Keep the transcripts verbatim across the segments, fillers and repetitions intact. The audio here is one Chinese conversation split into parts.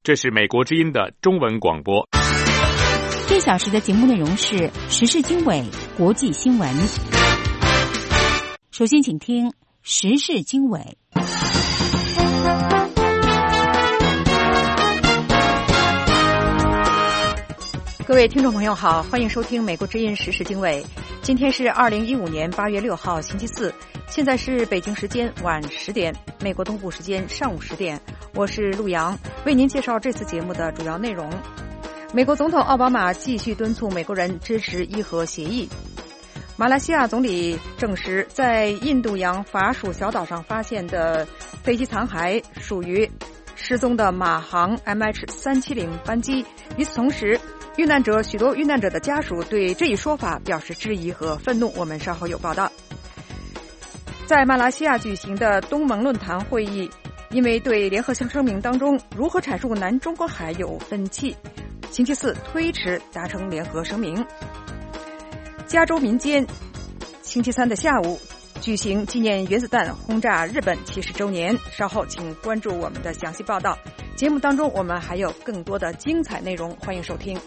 这是美国之音的中文广播。 这小时的节目内容是时事经纬、国际新闻。首先请听时事经纬。 各位听众朋友好，欢迎收听美国之音时事经纬。今天是二零一五年八月六号星期四，现在是北京时间晚十点，美国东部时间上午十点。我是陆洋，为您介绍这次节目的主要内容。美国总统奥巴马继续敦促美国人支持伊核协议。马来西亚总理证实，在印度洋法属小岛上发现的飞机残骸属于失踪的马航 M H 三七零 班机。与此同时，遇难者许多遇难者的家属对这一说法表示质疑和愤怒，我们稍后有报道。在马来西亚举行的东盟论坛会议，因为对联合声明当中如何阐述南中国海有分歧，星期四推迟达成联合声明。加州民间星期三的下午举行纪念原子弹轰炸日本七十周年，稍后请关注我们的详细报道。节目当中我们还有更多的精彩内容，欢迎收听。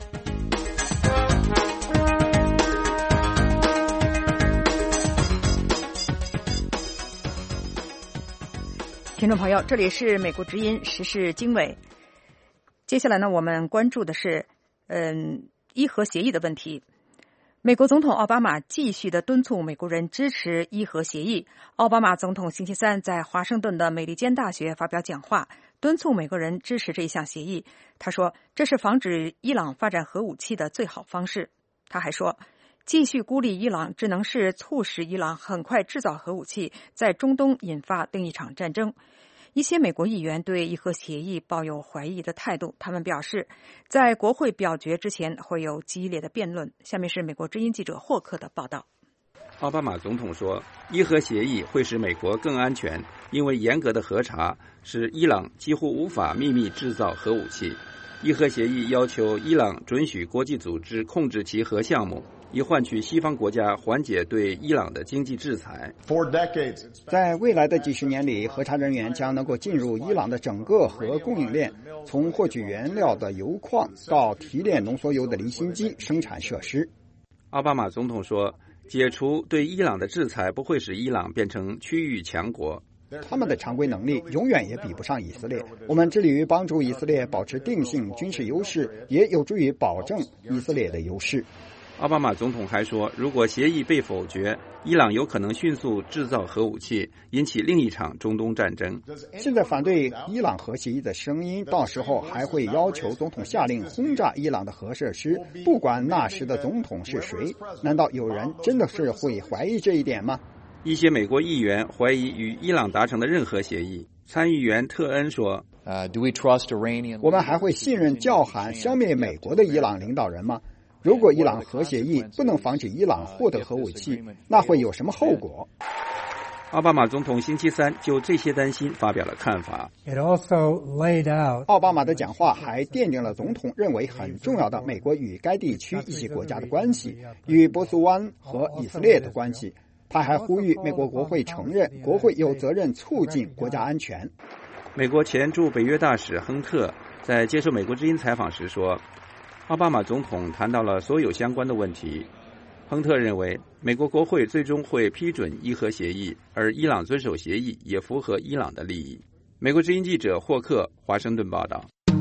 听众朋友，这里是美国之音时事经纬。接下来呢，我们关注的是嗯伊核协议的问题。美国总统奥巴马继续的敦促美国人支持伊核协议。奥巴马总统星期三在华盛顿的美利坚大学发表讲话，敦促美国人支持这一项协议。他说，这是防止伊朗发展核武器的最好方式。他还说，继续孤立伊朗只能是促使伊朗很快制造核武器，在中东引发另一场战争。一些美国议员对伊核协议抱有怀疑的态度，他们表示，在国会表决之前会有激烈的辩论。下面是美国之音记者霍克的报道。 奥巴马总统说，伊核协议会使美国更安全，因为严格的核查使伊朗几乎无法秘密制造核武器。伊核协议要求伊朗准许国际组织控制其核项目，以换取西方国家缓解对伊朗的经济制裁。 在未来的几十年里，核查人员将能够进入伊朗的整个核供应链，从获取原料的油矿到提炼浓缩铀的离心机生产设施。 奥巴马总统说，解除对伊朗的制裁不会使伊朗变成区域强国。 他们的常规能力永远也比不上以色列。我们致力于帮助以色列保持定性军事优势，也有助于保证以色列的优势。 奥巴马总统还说，如果协议被否决，伊朗有可能迅速制造核武器，引起另一场中东战争。 现在反对伊朗核协议的声音，到时候还会要求总统下令轰炸伊朗的核设施，不管那时的总统是谁。难道有人真的是会怀疑这一点吗？ 一些美国议员怀疑与伊朗达成的任何协议。参议员特恩说， uh, Do we trust Iranian... 我们还会信任叫喊消灭美国的伊朗领导人吗？如果伊朗核协议不能防止伊朗获得核武器，那会有什么后果？ 奥巴马总统星期三就这些担心发表了看法。 奥巴马的讲话还奠定了总统认为很重要的美国与该地区一些国家的关系，与波斯湾和以色列的关系。他还呼吁美国国会承认国会有责任促进国家安全。 美国前驻北约大使亨特在接受美国之音采访时说，奥巴马总统谈到了所有相关的问题。亨特认为，美国国会最终会批准伊核协议，而伊朗遵守协议也符合伊朗的利益。美国之音记者霍克，华盛顿报道。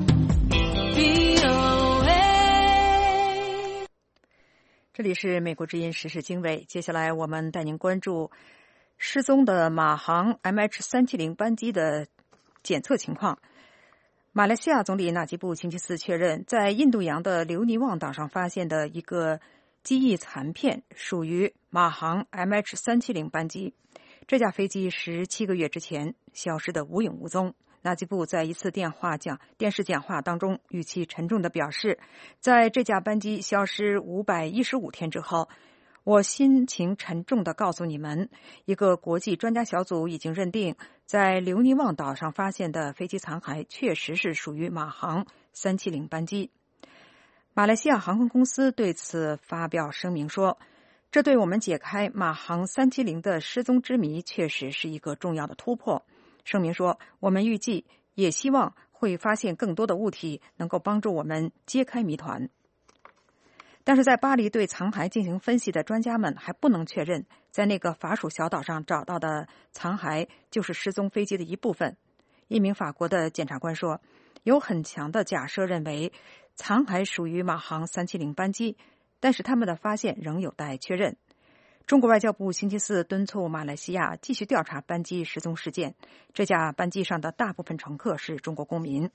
这里是美国之音时事经纬，接下来我们带您关注失踪的马航 M H 三七零 班机的检测情况。马来西亚总理纳吉布星期四确认，在印度洋的留尼旺岛上发现的一个机翼残片属于马航 M H 三七零 班机。这架飞机十七个月之前消失得无影无踪。纳吉布在一次电话讲电视讲话当中语气沉重地表示，在这架班机消失五百一十五天之后，我心情沉重地告诉你们，一个国际专家小组已经认定，在留尼旺岛上发现的飞机残骸确实是属于马航三七零班机。马来西亚航空公司对此发表声明说，这对我们解开马航三七零的失踪之谜确实是一个重要的突破。声明说，我们预计也希望会发现更多的物体，能够帮助我们揭开谜团。但是在巴黎对残骸进行分析的专家们还不能确认，在那个法属小岛上找到的残骸就是失踪飞机的一部分。一名法国的检察官说，有很强的假设认为残骸属于马航三七零班机，但是他们的发现仍有待确认。中国外交部星期四敦促马来西亚继续调查班机失踪事件，这架班机上的大部分乘客是中国公民。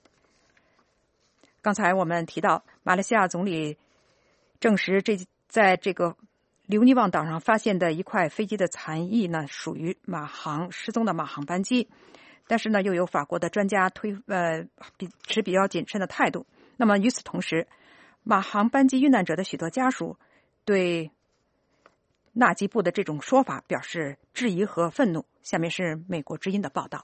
刚才我们提到，马来西亚总理证实这在这个留尼旺岛上发现的一块飞机的残翼呢，属于马航失踪的马航班机，但是呢，又有法国的专家推呃比持比较谨慎的态度。那么与此同时，马航班机遇难者的许多家属对纳吉布的这种说法表示质疑和愤怒。下面是美国之音的报道。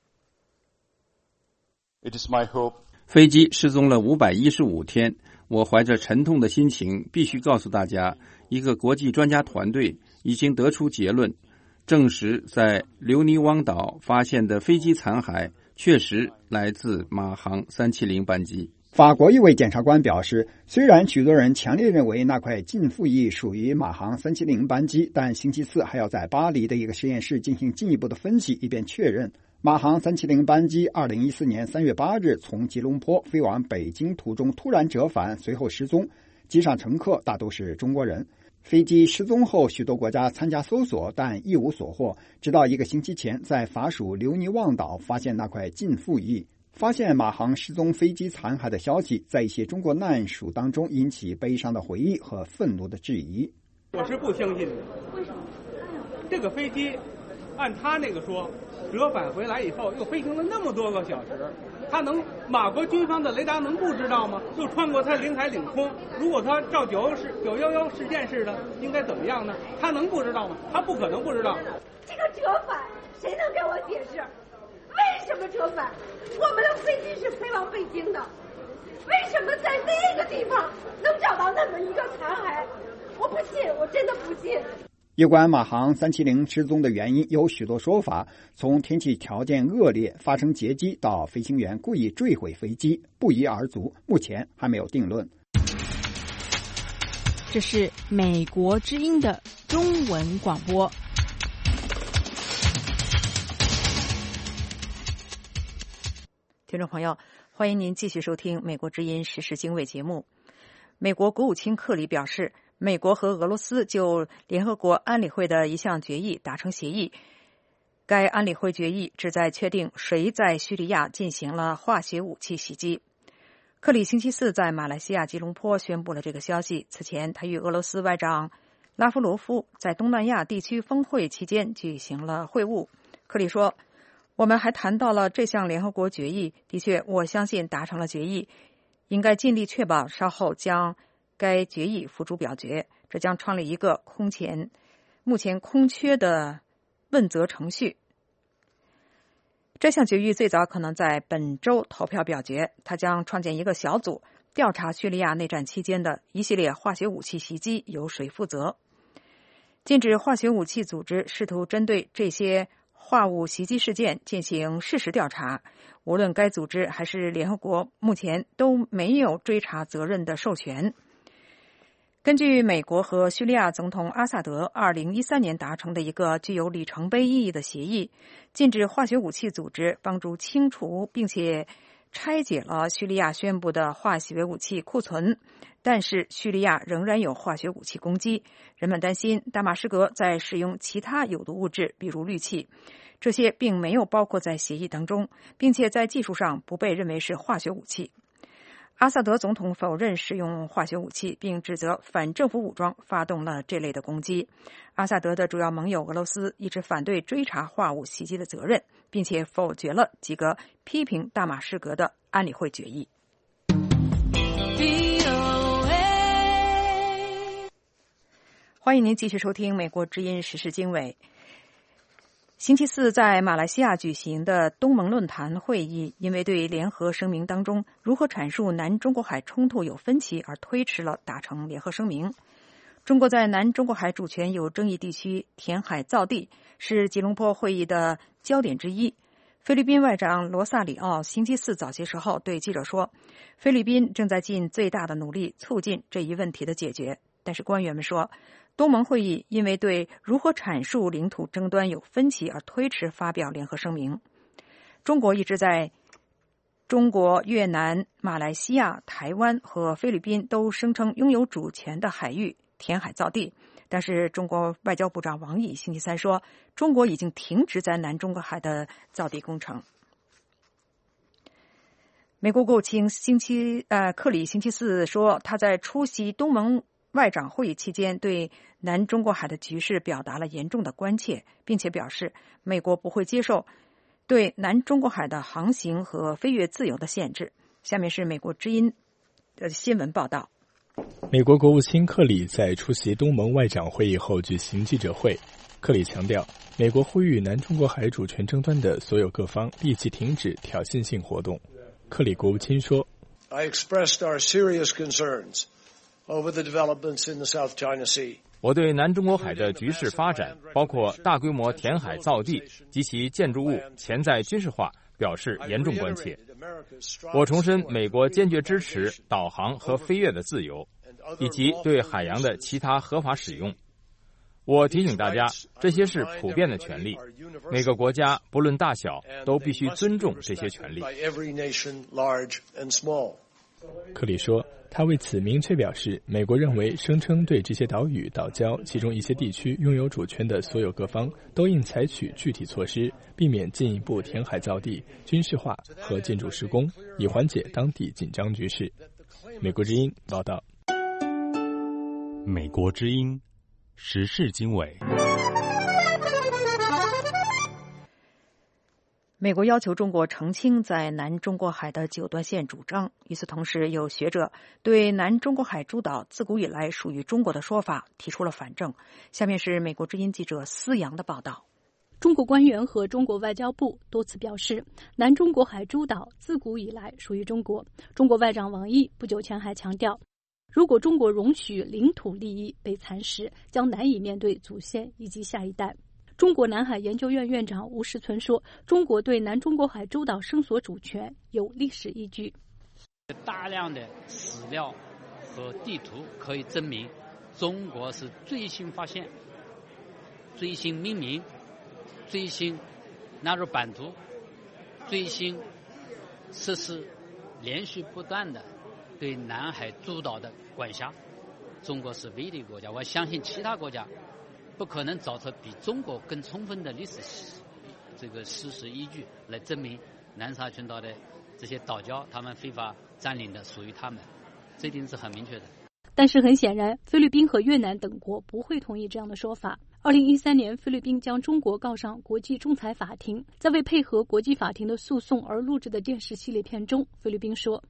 It is my hope. 飞机失踪了五百一十五天，我怀着沉痛的心情，必须告诉大家，一个国际专家团队已经得出结论，证实在留尼汪岛发现的飞机残骸确实来自马航三七零班机。 法国一位检察官表示，虽然许多人强烈认为那块近附翼属于马航三七零班机，但星期四还要在巴黎的一个实验室进行进一步的分析，以便确认马航三七零班机二零一四年三月八日从吉隆坡飞往北京途中突然折返，随后失踪，机上乘客大都是中国人。飞机失踪后，许多国家参加搜索，但一无所获，直到一个星期前在法属留尼旺岛发现那块近附翼。发现马航失踪飞机残骸的消息在一些中国难属当中引起悲伤的回忆和愤怒的质疑。 我是不相信的。为什么？这个飞机按他那个说，折返回来以后又飞行了那么多个小时，他能马国军方的雷达能不知道吗？又穿过他领海领空，如果他照九幺事九幺幺事件似的，应该怎么样呢？他能不知道吗？他不可能不知道。 这个折返，谁能给我解释？为什么折返？我们的飞机是飞往北京的，为什么在那个地方能找到那么一个残骸？我不信，我真的不信。 有关马航三七零失踪的原因有许多说法，从天气条件恶劣、发生劫机到飞行员故意坠毁飞机，不一而足，目前还没有定论。 这是美国之音的中文广播。 听众朋友，欢迎您继续收听美国之音时事经纬节目。美国国务卿克里表示，美国和俄罗斯就联合国安理会的一项决议达成协议，该安理会决议旨在确定谁在叙利亚进行了化学武器袭击。克里星期四在马来西亚吉隆坡宣布了这个消息。此前他与俄罗斯外长拉夫罗夫在东南亚地区峰会期间举行了会晤。克里说，我们还谈到了这项联合国决议，的确我相信达成了决议，应该尽力确保稍后将该决议付诸表决，这将创立一个空前目前空缺的问责程序。这项决议最早可能在本周投票表决，它将创建一个小组，调查叙利亚内战期间的一系列化学武器袭击由谁负责。禁止化学武器组织试图针对这些化武袭击事件进行事实调查，无论该组织还是联合国，目前都没有追查责任的授权。根据美国和叙利亚总统阿萨德二零一三年达成的一个具有里程碑意义的协议，禁止化学武器组织帮助清除并且拆解了叙利亚宣布的化学武器库存，但是叙利亚仍然有化学武器攻击。人们担心大马士革在使用其他有毒物质，比如氯气，这些并没有包括在协议当中，并且在技术上不被认为是化学武器。阿萨德总统否认使用化学武器，并指责反政府武装发动了这类的攻击。阿萨德的主要盟友俄罗斯一直反对追查化武袭击的责任，并且否决了几个批评大马士革的安理会决议。欢迎您继续收听美国之音时事经纬。星期四在马来西亚举行的东盟论坛会议，因为对联合声明当中如何阐述南中国海冲突有分歧而推迟了达成联合声明。中国在南中国海主权有争议地区填海造地是吉隆坡会议的焦点之一。 菲律宾外长罗萨里奥星期四早些时候对记者说，菲律宾正在尽最大的努力促进这一问题的解决，但是官员们说，东盟会议因为对如何阐述领土争端有分歧而推迟发表联合声明。中国一直在中国、越南、马来西亚、台湾和菲律宾都声称拥有主权的海域填海造地，但是中国外交部长王毅星期三说，中国已经停止在南中国海的造地工程。美国国务卿星期呃克里星期四说，他在出席东盟外长会议期间对南中国海的局势表达了严重的关切，并且表示美国不会接受对南中国海的航行和飞越自由的限制。下面是美国之音的新闻报道。 美国国务卿克里在出席东盟外长会议后举行记者会，克里强调，美国呼吁南中国海主权争端的所有各方立即停止挑衅性活动。克里国务卿说 I expressed our serious concerns over the developments in the South China Sea. 我对南中国海的局势发展，包括大规模填海造地及其建筑物潜在军事化，表示严重关切。我重申美国坚决支持导航和飞越的自由，以及对海洋的其他合法使用。我提醒大家，这些是普遍的权利，每个国家不论大小都必须尊重这些权利。 克里说，他为此明确表示，美国认为声称对这些岛屿、岛礁其中一些地区拥有主权的所有各方都应采取具体措施，避免进一步填海造地、军事化和建筑施工，以缓解当地紧张局势。美国之音报道。 美国之音时事经纬。 美国要求中国澄清在南中国海的九段线主张。与此同时，有学者对南中国海诸岛自古以来属于中国的说法提出了反证。下面是美国之音记者思阳的报道。 中国官员和中国外交部多次表示，南中国海诸岛自古以来属于中国。中国外长王毅不久前还强调，如果中国容许领土利益被蚕食，将难以面对祖先以及下一代。中国南海研究院院长吴石存说，中国对南中国海诸岛声索主权有历史依据。 大量的史料和地图可以证明，中国是最新发现、最新命名、最新纳入版图、最新实施连续不断的对南海诸岛的管辖。中国是唯一的国家，我相信其他国家不可能找出比中国更充分的历史这个事实依据来证明南沙群岛的这些岛礁他们非法占领的属于他们，这一定是很明确的。 但是很显然，菲律宾和越南等国不会同意这样的说法。二零一三年，菲律宾将中国告上国际仲裁法庭。在为配合国际法庭的诉讼而录制的电视系列片中，菲律宾说，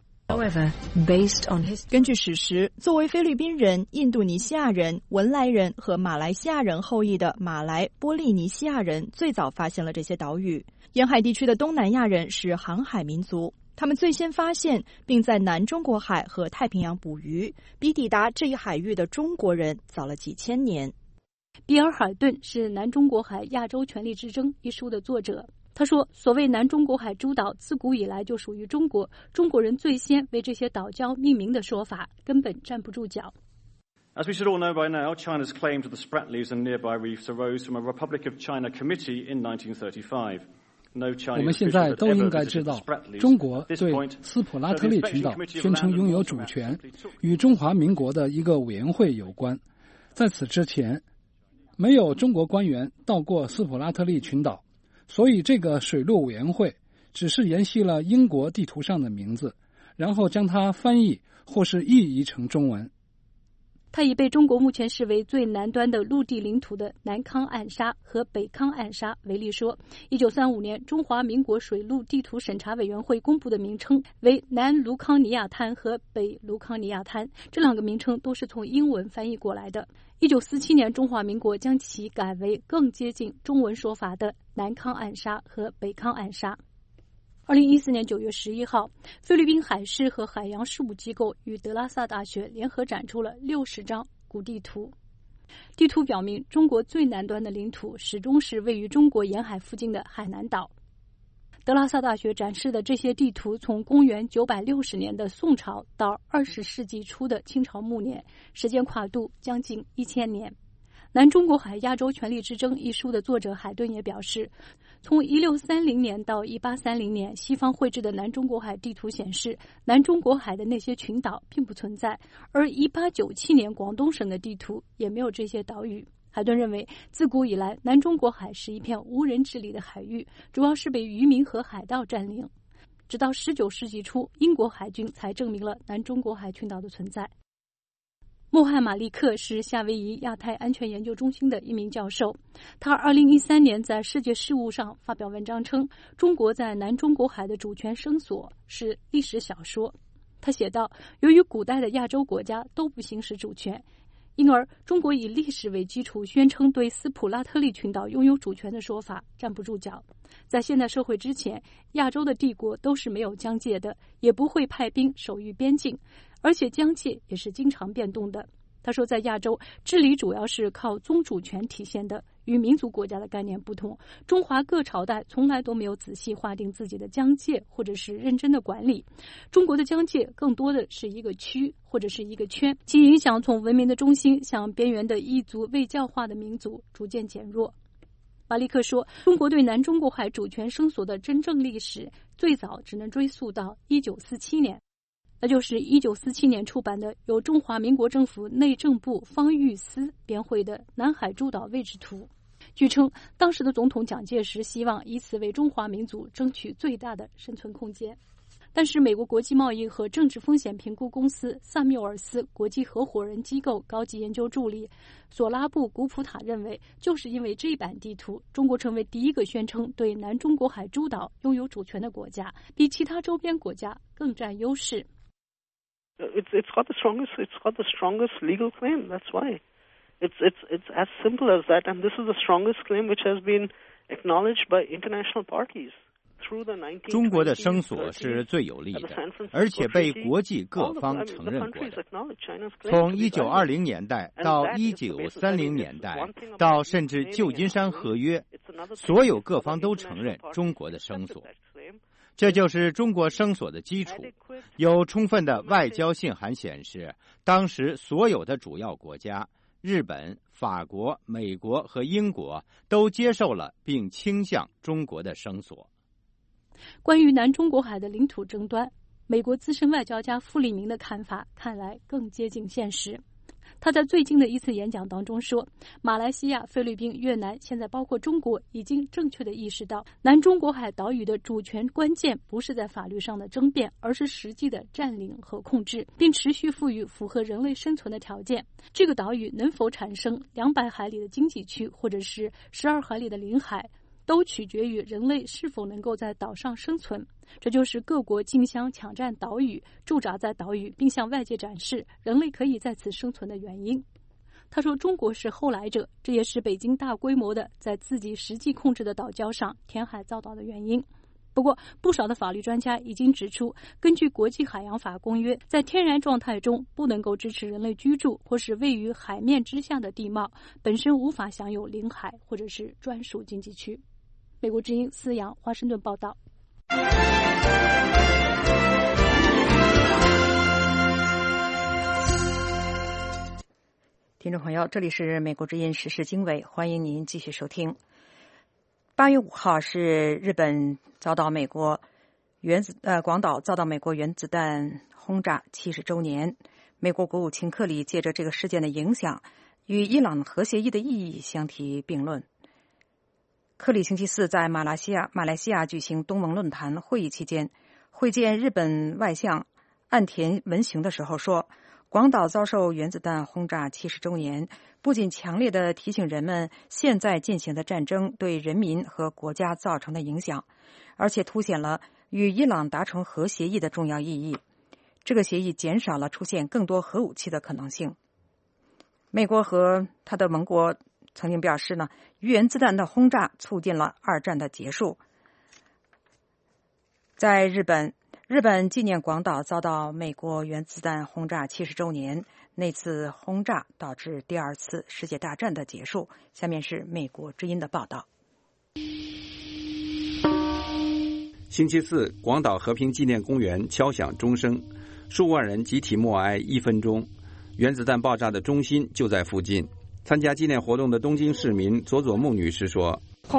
根据史实，作为菲律宾人、印度尼西亚人、文莱人和马来西亚人后裔的马来波利尼西亚人最早发现了这些岛屿。沿海地区的东南亚人是航海民族，他们最先发现并在南中国海和太平洋捕鱼，比抵达这一海域的中国人早了几千年。 比尔·海顿是《南中国海亚洲权力之争》一书的作者。他说，所谓南中国海诸岛自古以来就属于中国，中国人最先为这些岛礁命名的说法根本站不住脚。 As we should all know by now, China's claim to the Spratlys and nearby reefs arose from a Republic of China committee in nineteen thirty-five. 我们现在都应该知道，中国对斯普拉特利群岛宣称拥有主权，与中华民国的一个委员会有关。在此之前，没有中国官员到过斯普拉特利群岛，所以这个水陆委员会只是沿袭了英国地图上的名字，然后将它翻译或是译译成中文。 它以被中国目前视为最南端的陆地领土的南康暗沙和北康暗沙为例说，一九三五年中华民国水陆地图审查委员会公布的名称为南卢康尼亚滩和北卢康尼亚滩，这两个名称都是从英文翻译过来的。一九四七年中华民国将其改为更接近中文说法的南康暗沙和北康暗沙。二零一四年九月十一号，菲律宾海事和海洋事务机构与德拉萨大学联合展出了六十张古地图。地图表明，中国最南端的领土始终是位于中国沿海附近的海南岛。 德拉萨大学展示的这些地图，从公元九百六十年的宋朝到二十世纪初的清朝末年，时间跨度将近一千年。《南中国海亚洲权力之争》一书的作者海顿也表示，从一六三零年到一八三零年，西方绘制的南中国海地图显示，南中国海的那些群岛并不存在，而一八九七年广东省的地图也没有这些岛屿。海顿认为，自古以来，南中国海是一片无人治理的海域，主要是被渔民和海盗占领。直到十九世纪初，英国海军才证明了南中国海群岛的存在。穆罕马利克是夏威夷亚太安全研究中心的一名教授，他二零一三年在世界事务上发表文章称，中国在南中国海的主权声索是历史小说。他写道，由于古代的亚洲国家都不行使主权，因而中国以历史为基础宣称对斯普拉特利群岛拥有主权的说法站不住脚。在现代社会之前，亚洲的帝国都是没有疆界的，也不会派兵守御边境，而且疆界也是经常变动的。他说，在亚洲，治理主要是靠宗主权体现的，与民族国家的概念不同。中华各朝代从来都没有仔细划定自己的疆界，或者是认真的管理。中国的疆界更多的是一个区或者是一个圈，其影响从文明的中心向边缘的异族未教化的民族逐渐减弱。马利克说，中国对南中国海主权声索的真正历史最早只能追溯到一九四七年，那就是一九四七年出版的由中华民国政府内政部方玉思编绘的《南海诸岛位置图》。据称，当时的总统蒋介石希望以此为中华民族争取最大的生存空间。但是美国国际贸易和政治风险评估公司萨缪尔斯国际合伙人机构高级研究助理索拉布古普塔认为，就是因为这一版地图，中国成为第一个宣称对南中国海诸岛拥有主权的国家，比其他周边国家更占优势。 It's it's got the strongest it's got the strongest legal claim. That's why. It's it's it's as simple as that, and this is the strongest claim which has been acknowledged by international parties. 中国的声索是最有力的，而且被国际各方承认过的。从一九二零年代到一九三零年代，到甚至旧金山合约，所有各方都承认中国的声索。这就是中国声索的基础。有充分的外交信函显示，当时所有的主要国家，日本、法国、美国和英国都接受了并倾向中国的声索。 关于南中国海的领土争端，美国资深外交家傅立明的看法看来更接近现实。他在最近的一次演讲当中说，马来西亚、菲律宾、越南，现在包括中国，已经正确地意识到，南中国海岛屿的主权关键不是在法律上的争辩，而是实际的占领和控制，并持续赋予符合人类生存的条件。这个岛屿能否产生两百海里的经济区，或者是十二海里的领海，都取决于人类是否能够在岛上生存。这就是各国竞相抢占岛屿、驻扎在岛屿，并向外界展示人类可以在此生存的原因。他说，中国是后来者，这也是北京大规模的在自己实际控制的岛礁上填海造岛的原因。不过，不少的法律专家已经指出，根据国际海洋法公约，在天然状态中不能够支持人类居住或是位于海面之下的地貌，本身无法享有领海或者是专属经济区。美国之音思阳华盛顿报道。 听众朋友，这里是美国之音时事经纬，欢迎您继续收听。八月五号是日本遭到美国原子呃广岛遭到美国原子弹轰炸七十周年。美国国务卿克里借着这个事件的影响，与伊朗核协议的意义相提并论。克里星期四在马来西亚马来西亚举行东盟论坛会议期间，会见日本外相岸田文雄的时候说，广岛遭受原子弹轰炸七十周年，不仅强烈地提醒人们现在进行的战争对人民和国家造成的影响，而且凸显了与伊朗达成核协议的重要意义。这个协议减少了出现更多核武器的可能性。美国和他的盟国曾经表示呢，原子弹的轰炸促进了二战的结束。在日本，日本纪念广岛遭到美国原子弹轰炸七十周年，那次轰炸导致第二次世界大战的结束。下面是美国之音的报道。 星期四，广岛和平纪念公园敲响钟声，数万人集体默哀一分钟。原子弹爆炸的中心就在附近。参加纪念活动的东京市民佐佐木女士说：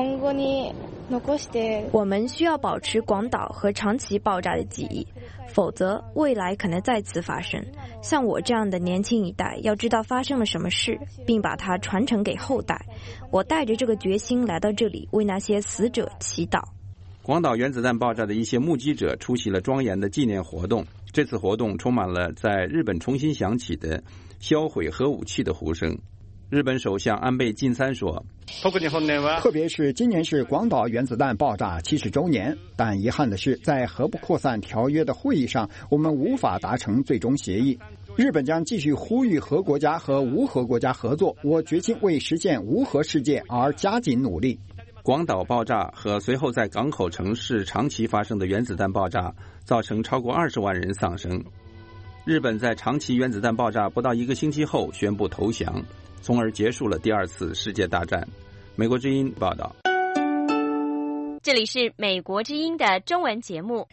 我们需要保持广岛和长崎爆炸的记忆，否则未来可能再次发生。像我这样的年轻一代要知道发生了什么事，并把它传承给后代。我带着这个决心来到这里，为那些死者祈祷。 广岛原子弹爆炸的一些目击者出席了庄严的纪念活动。这次活动充满了在日本重新响起的销毁核武器的呼声。日本首相安倍晋三说， 特别是今年是广岛原子弹爆炸七十周年，但遗憾的是，在核不扩散条约的会议上，我们无法达成最终协议。日本将继续呼吁核国家和无核国家合作，我决心为实现无核世界而加紧努力。 广岛爆炸和随后在港口城市长崎发生的原子弹爆炸造成超过二十万人丧生。日本在长崎原子弹爆炸不到一个星期后宣布投降，从而结束了第二次世界大战。美国之音报道。 这里是美国之音的中文节目。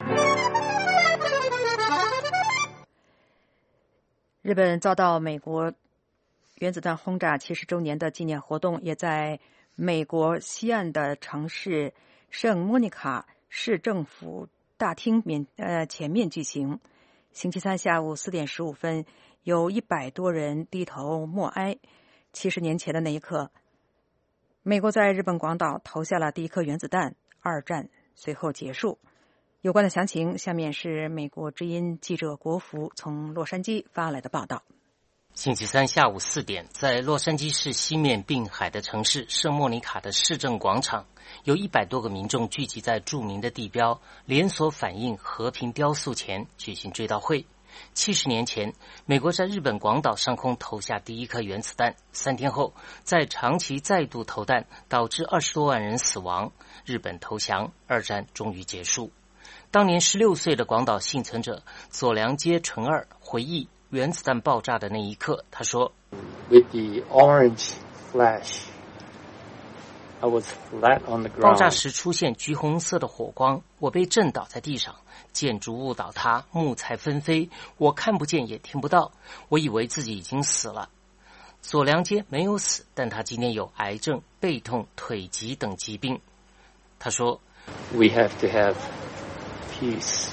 日本遭到美国原子弹轰炸七十周年的纪念活动，也在美国西岸的城市圣莫妮卡市政府大厅面呃前面举行。星期三下午四点十五分，有一百多人低头默哀。七十年前的那一刻，美国在日本广岛投下了第一颗原子弹，二战随后结束。有关的详情，下面是美国之音记者国福从洛杉矶发来的报道。 星期三下午四点，在洛杉矶市西面滨海的城市圣莫妮卡的市政广场，有一百多个民众聚集在著名的地标连锁反应和平雕塑前举行追悼会。七十年前，美国在日本广岛上空投下第一颗原子弹，三天后在长崎再度投弹，导致二十多万人死亡，日本投降，二战终于结束。当年十六岁的广岛幸存者佐良街纯二回忆原子弹爆炸的那一刻，他说 With the orange flash, I was flat on the ground. 爆炸时出现橘红色的火光，我被震倒在地上，建筑物倒塌，木材纷飞，我看不见也听不到，我以为自己已经死了。佐良街没有死，但他今天有癌症、背痛、腿疾等疾病。他说 We have to have peace.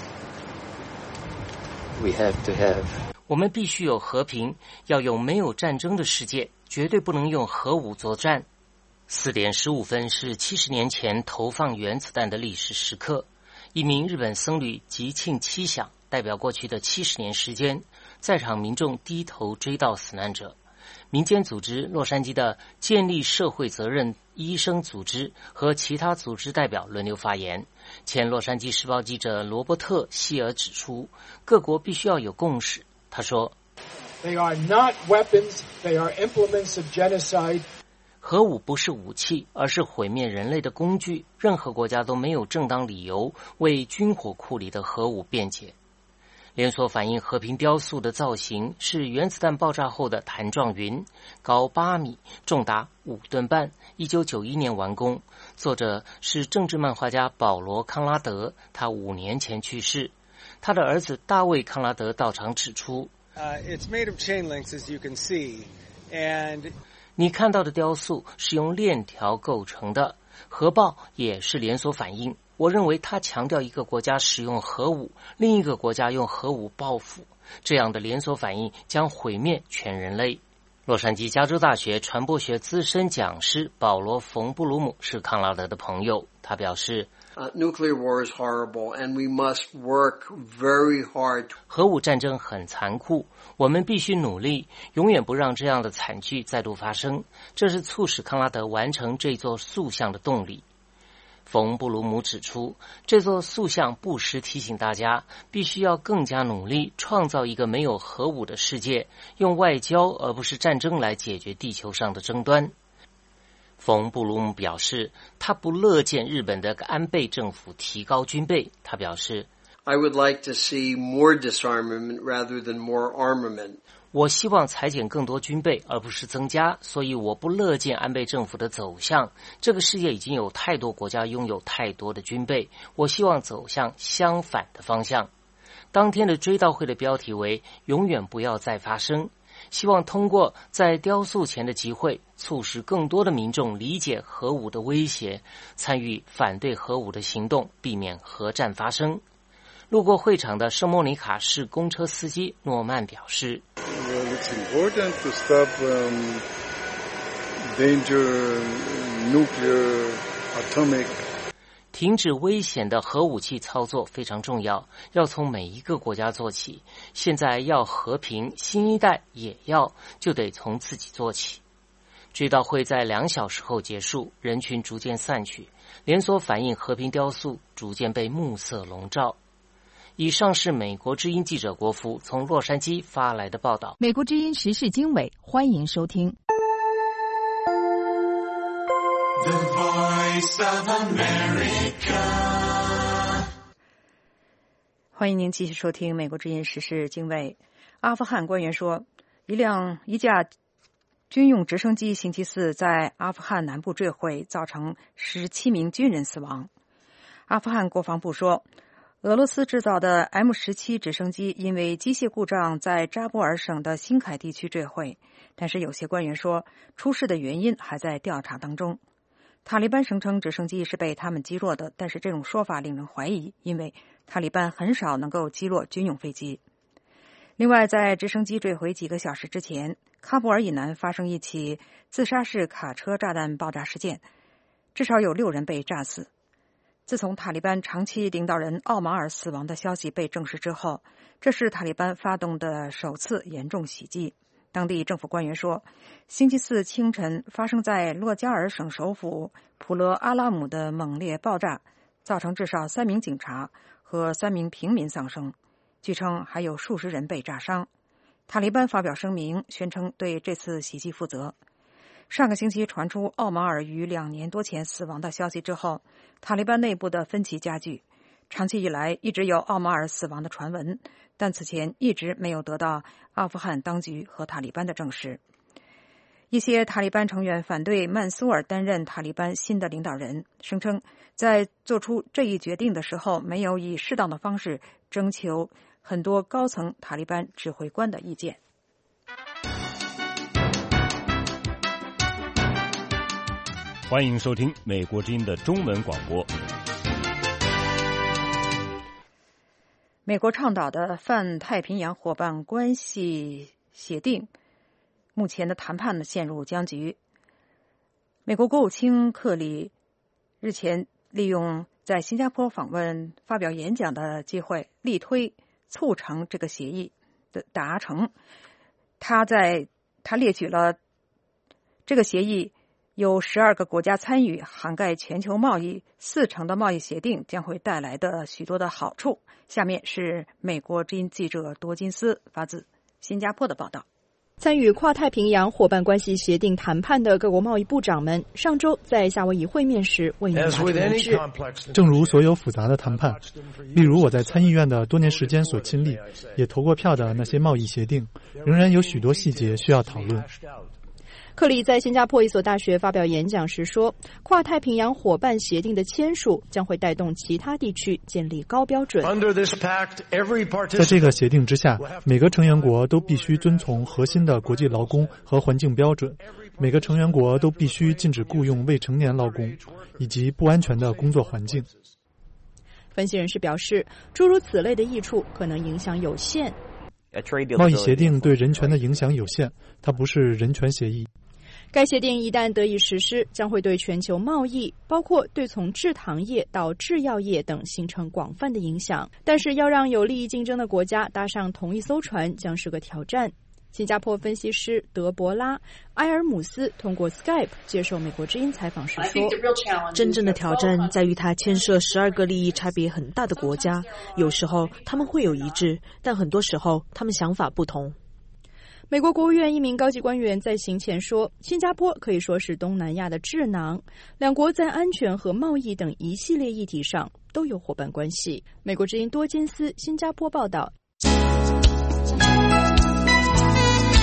We have to have 我们必须有和平，要有没有战争的世界，绝对不能用核武作战。四点十五分是七十年前投放原子弹的历史时刻。一名日本僧侣吉庆七响，代表过去的七十年时间，在场民众低头追悼死难者。民间组织洛杉矶的建立社会责任医生组织和其他组织代表轮流发言。前洛杉矶时报记者罗伯特·希尔指出，各国必须要有共识。他说 They are not weapons, they are implements of genocide. 核武不是武器，而是毁灭人类的工具。任何国家都没有正当理由为军火库里的核武辩解。连锁反应和平雕塑的造型是原子弹爆炸后的弹状云，高八米，重达五吨半，一九九一年完工。作者是政治漫画家保罗·康拉德，他五年前去世。他的儿子大卫·康拉德到场指出， uh, it's made of chain links, as you can see, and 你看到的雕塑是用链条构成的，核爆也是连锁反应。我认为他强调一个国家使用核武，另一个国家用核武报复，这样的连锁反应将毁灭全人类。洛杉矶加州大学传播学资深讲师保罗·冯布鲁姆是康拉德的朋友，他表示 Uh, nuclear war is horrible, and we must work very hard. 核武战争很残酷，我们必须努力，永远不让这样的惨剧再度发生。这是促使康拉德完成这座塑像的动力。冯布鲁姆指出，这座塑像不时提醒大家，必须要更加努力，创造一个没有核武的世界，用外交而不是战争来解决地球上的争端。冯布鲁姆表示，他不乐见日本的安倍政府提高军备。他表示 I would like to see more disarmament rather than more armament. 我我希望裁减更多军备，而不是增加，所以我不乐见安倍政府的走向。这个世界已经有太多国家拥有太多的军备，我希望走向相反的方向。当天的追悼会的标题为“永远不要再发生”，希望通过在雕塑前的集会，促使更多的民众理解核武的威胁，参与反对核武的行动，避免核战发生。路过会场的圣莫尼卡市公车司机诺曼表示 well, it's important to stop, um, danger, nuclear, atomic 停止危险的核武器操作非常重要，要从每一个国家做起。现在要和平，新一代也要，就得从自己做起。追悼会在两小时后结束，人群逐渐散去，连锁反应和平雕塑逐渐被暮色笼罩。以上是美国之音记者国福从洛杉矶发来的报道。 美国之音时事经纬，欢迎收听。The Voice of America. 欢迎您继续收听美国之音时事经纬。阿富汗官员说，一辆一架军用直升机星期四在阿富汗南部坠毁，造成十七名军人死亡。阿富汗国防部说，俄罗斯制造的 M 十七 直升机因为机械故障在扎波尔省的辛凯地区坠毁，但是有些官员说，出事的原因还在调查当中。塔利班声称直升机是被他们击落的，但是这种说法令人怀疑，因为塔利班很少能够击落军用飞机。另外，在直升机坠毁几个小时之前，喀布尔以南发生一起自杀式卡车炸弹爆炸事件，至少有六人被炸死。自从塔利班长期领导人奥马尔死亡的消息被证实之后，这是塔利班发动的首次严重袭击。当地政府官员说，星期四清晨发生在洛加尔省首府普勒阿拉姆的猛烈爆炸，造成至少三名警察和三名平民丧生，据称还有数十人被炸伤。塔利班发表声明，宣称对这次袭击负责。上个星期传出奥马尔于两年多前死亡的消息之后，塔利班内部的分歧加剧。长期以来一直有奥马尔死亡的传闻，但此前一直没有得到阿富汗当局和塔利班的证实。一些塔利班成员反对曼苏尔担任塔利班新的领导人，声称在做出这一决定的时候没有以适当的方式征求很多高层塔利班指挥官的意见。 欢迎收听美国之音的中文广播。 美国倡导的泛太平洋伙伴关系协定目前的谈判陷入僵局。美国国务卿克里日前利用在新加坡访问发表演讲的机会，力推促成这个协议的达成。他在他列举了这个协议有十二个国家参与，涵盖全球贸易，四成的贸易协定将会带来的许多的好处。下面是美国之音记者多金斯发自新加坡的报道。 参与跨太平洋伙伴关系协定谈判的各国贸易部长们上周在夏威夷会面时未能达成一致。 正如所有复杂的谈判，例如我在参议院的多年时间所亲历，也投过票的那些贸易协定，仍然有许多细节需要讨论。 克里在新加坡一所大学发表演讲时说，跨太平洋伙伴协定的签署将会带动其他地区建立高标准。 在这个协定之下，每个成员国都必须遵从核心的国际劳工和环境标准，每个成员国都必须禁止雇佣未成年劳工以及不安全的工作环境。 分析人士表示，诸如此类的益处可能影响有限。 贸易协定对人权的影响有限，它不是人权协议。 该协定一旦得以实施，将会对全球贸易，包括对从制糖业到制药业等形成广泛的影响。但是要让有利益竞争的国家搭上同一艘船将是个挑战。新加坡分析师德伯拉·埃尔姆斯通过 Skype 接受美国之音采访时说， 真正的挑战在于它牵涉十二个利益差别很大的国家，有时候他们会有一致，但很多时候他们想法不同。 美国国务院一名高级官员在行前说，新加坡可以说是东南亚的智囊，两国在安全和贸易等一系列议题上都有伙伴关系。美国之音多金斯新加坡报道。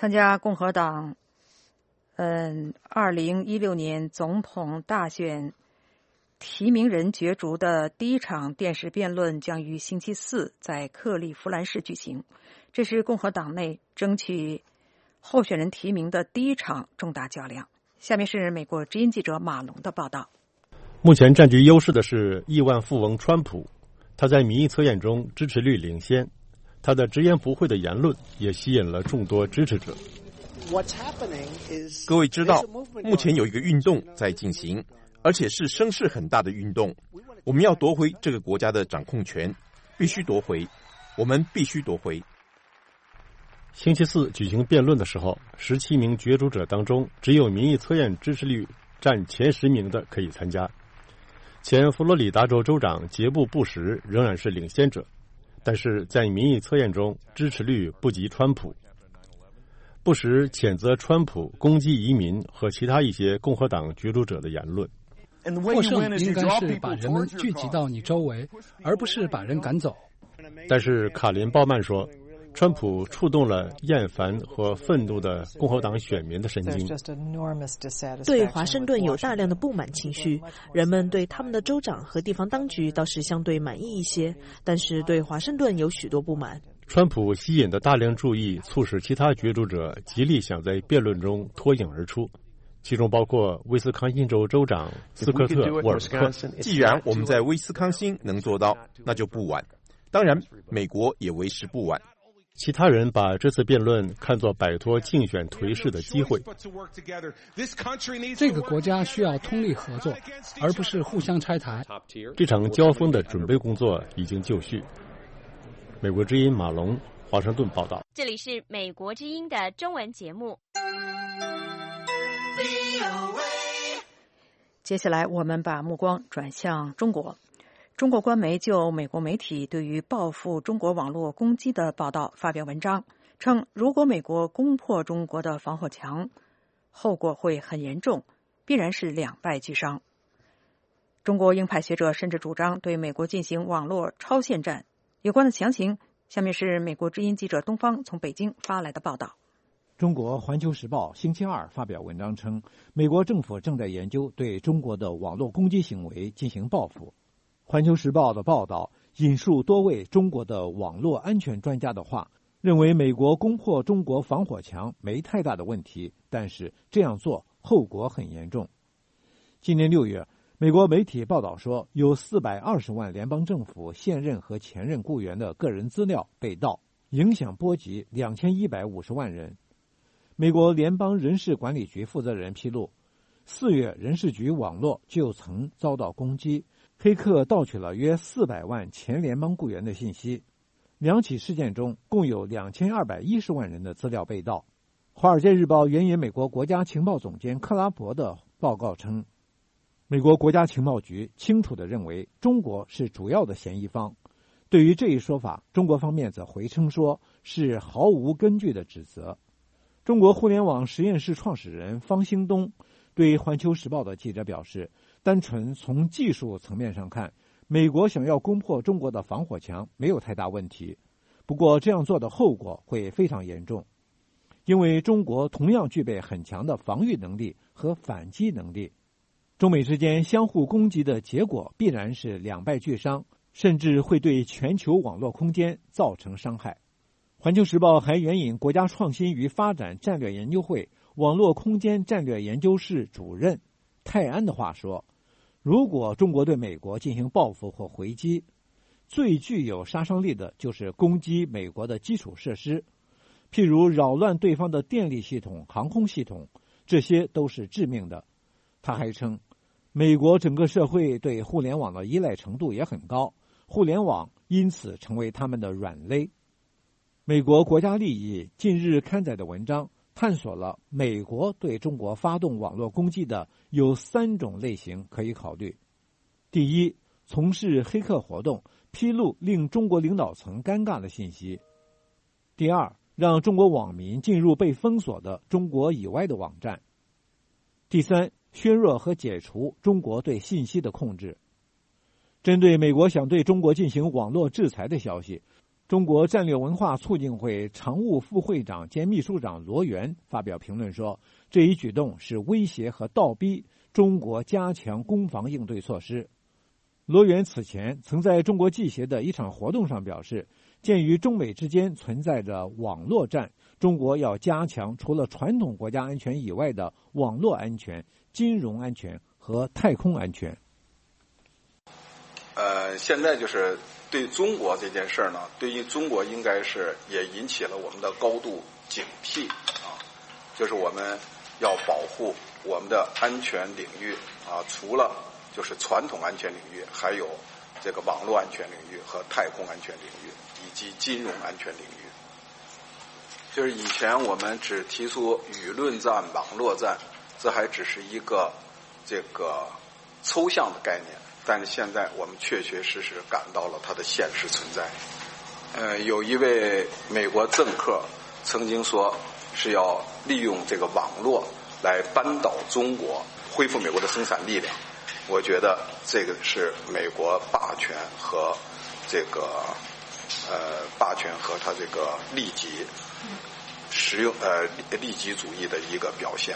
参加共和党嗯二零一六年总统大选提名人角逐的第一场电视辩论将于星期四在克利夫兰市举行，这是共和党内争取候选人提名的第一场重大较量。下面是美国之音记者马龙的报道。 目前占据优势的是亿万富翁川普，他在民意测验中支持率领先，他的直言不讳的言论也吸引了众多支持者。 各位知道，目前有一个运动在进行，而且是声势很大的运动。我们要夺回这个国家的掌控权，必须夺回，我们必须夺回。 星期四举行辩论的时候，十七名角逐者当中，只有民意测验支持率占前十名的可以参加。前佛罗里达州州长杰布·布什仍然是领先者，但是在民意测验中支持率不及川普。布什谴责川普攻击移民和其他一些共和党角逐者的言论。 获胜应该是把人们聚集到你周围，而不是把人赶走。 但是卡林·鲍曼说，川普触动了厌烦和愤怒的共和党选民的神经。 对华盛顿有大量的不满情绪，人们对他们的州长和地方当局倒是相对满意一些，但是对华盛顿有许多不满。 川普吸引的大量注意促使其他角逐者极力想在辩论中脱颖而出，其中包括威斯康星州州长斯科特·沃尔克。 既然我们在威斯康星能做到，那就不晚。当然，美国也为时不晚。 其他人把这次辩论看作摆脱竞选颓势的机会。 这个国家需要通力合作，而不是互相拆台。 这场交锋的准备工作已经就绪。美国之音马龙，华盛顿报道。 这里是美国之音的中文节目。 接下来我们把目光转向中国。中国官媒就美国媒体对于报复中国网络攻击的报道发表文章，称如果美国攻破中国的防火墙，后果会很严重，必然是两败俱伤。中国鹰派学者甚至主张对美国进行网络超限战。有关的详情，下面是美国之音记者东方从北京发来的报道。 中国环球时报星期二发表文章称，美国政府正在研究对中国的网络攻击行为进行报复。环球时报的报道引述多位中国的网络安全专家的话，认为美国攻破中国防火墙没太大的问题，但是这样做后果很严重。今年六月，美国媒体报道说，有四百二十万联邦政府现任和前任雇员的个人资料被盗，影响波及两千一百五十万人。美国联邦人事管理局负责人披露，四月人事局网络就曾遭到攻击，黑客盗取了约四百万前联邦雇员的信息。两起事件中，共有两千二百一十万人的资料被盗。华尔街日报援引美国国家情报总监克拉伯的报告称，美国国家情报局清楚地认为中国是主要的嫌疑方。对于这一说法，中国方面则回称说是毫无根据的指责。中国互联网实验室创始人方兴东对环球时报的记者表示，单纯从技术层面上看，美国想要攻破中国的防火墙没有太大问题，不过这样做的后果会非常严重，因为中国同样具备很强的防御能力和反击能力。中美之间相互攻击的结果必然是两败俱伤，甚至会对全球网络空间造成伤害。环球时报还援引国家创新与发展战略研究会网络空间战略研究室主任泰安的话说，如果中国对美国进行报复或回击，最具有杀伤力的就是攻击美国的基础设施，譬如扰乱对方的电力系统、航空系统，这些都是致命的。他还称，美国整个社会对互联网的依赖程度也很高，互联网因此成为他们的软肋。美国国家利益近日刊载的文章探索了美国对中国发动网络攻击的有三种类型可以考虑。第一，从事黑客活动，披露令中国领导层尴尬的信息。第二，让中国网民进入被封锁的中国以外的网站。第三，削弱和解除中国对信息的控制。针对美国想对中国进行网络制裁的消息， 中国战略文化促进会常务副会长兼秘书长罗源发表评论说，这一举动是威胁和倒逼中国加强攻防应对措施。罗源此前曾在中国记协的一场活动上表示，鉴于中美之间存在着网络战，中国要加强除了传统国家安全以外的网络安全、金融安全和太空安全。 呃，现在就是对中国这件事儿呢，对于中国应该是也引起了我们的高度警惕啊，就是我们要保护我们的安全领域啊，除了就是传统安全领域，还有这个网络安全领域和太空安全领域以及金融安全领域。就是以前我们只提出舆论战、网络战，这还只是一个这个抽象的概念。但是现在我们确确实实感到了它的现实存在。呃，有一位美国政客曾经说是要利用这个网络来扳倒中国，恢复美国的生产力量。我觉得这个是美国霸权和这个呃霸权和它这个利己实用呃利己主义的一个表现。